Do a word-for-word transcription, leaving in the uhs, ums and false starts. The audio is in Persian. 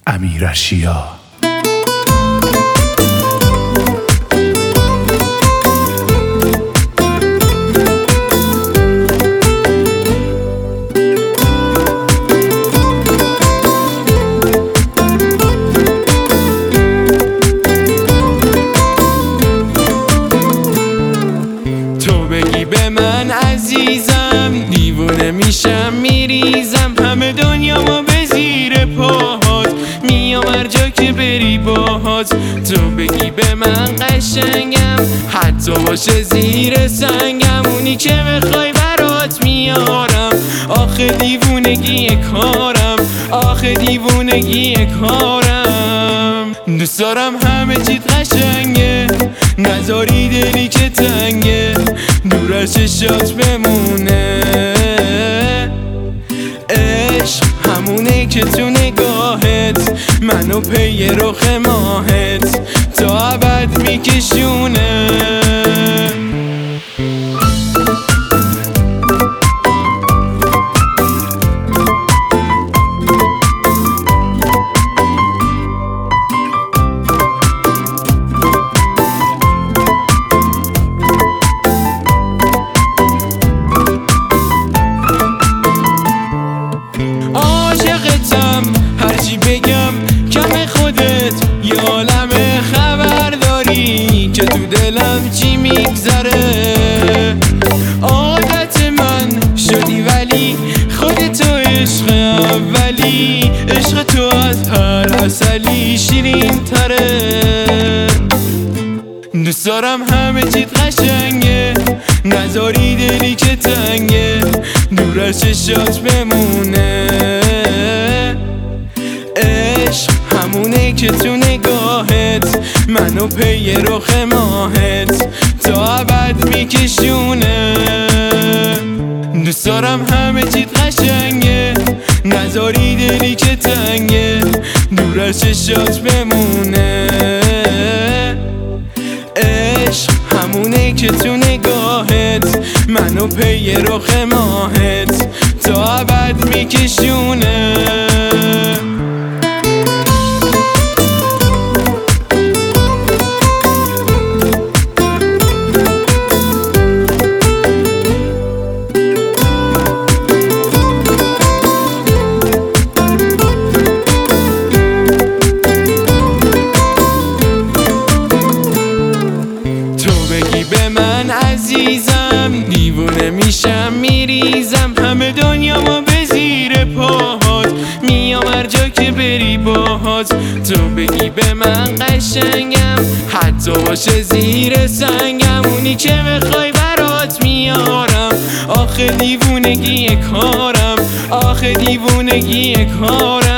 امیرشیا. به من عزیزم دیوونه میشم میریزم، همه دنیامو به زیر پاهات میام هر جا که بری باهات. تو بگی به من قشنگم حتی باشه زیر سنگم، اونی که بخوای برات میارم. آخه دیوونگی کارم، آخه دیوونگی کارم. دوست دارم همه چیت قشنگه، نذاری دلی که تنگه دور از چشات بمونه. عشق همونه که تو نگاهت منو پی رخ ماهت تا ابد میکشونه. هرچی بگم کم خودت یه عالم خبر داری که تو دلم چی میگذره. عادت من شدی ولی خودتو عشق اولی، عشق تو از هر عسلی شیرین تره. دوست دارم همه چیت قشنگه، نذاری دلی که تنگه دور از چشات بمونه. عشق همونه که تو نگاهت منو پی رخ ماهت تا ابد میکشونه. دوست دارم همه چیت قشنگه، نذاری دلی که تنگه دور از چشات بمونه. عشق همونه که تو نگاهت منو پی رخ ماهت تا ابد میکشونه. به من عزیزم دیوونه میشم میریزم، همه دنیامو به زیر پاهات میام هر جا که بری باهات. تو بگی به من قشنگم حتی باشه زیر سنگم، اونی که بخوای برات میارم. آخه دیوونگی کارم، آخه دیوونگی کارم.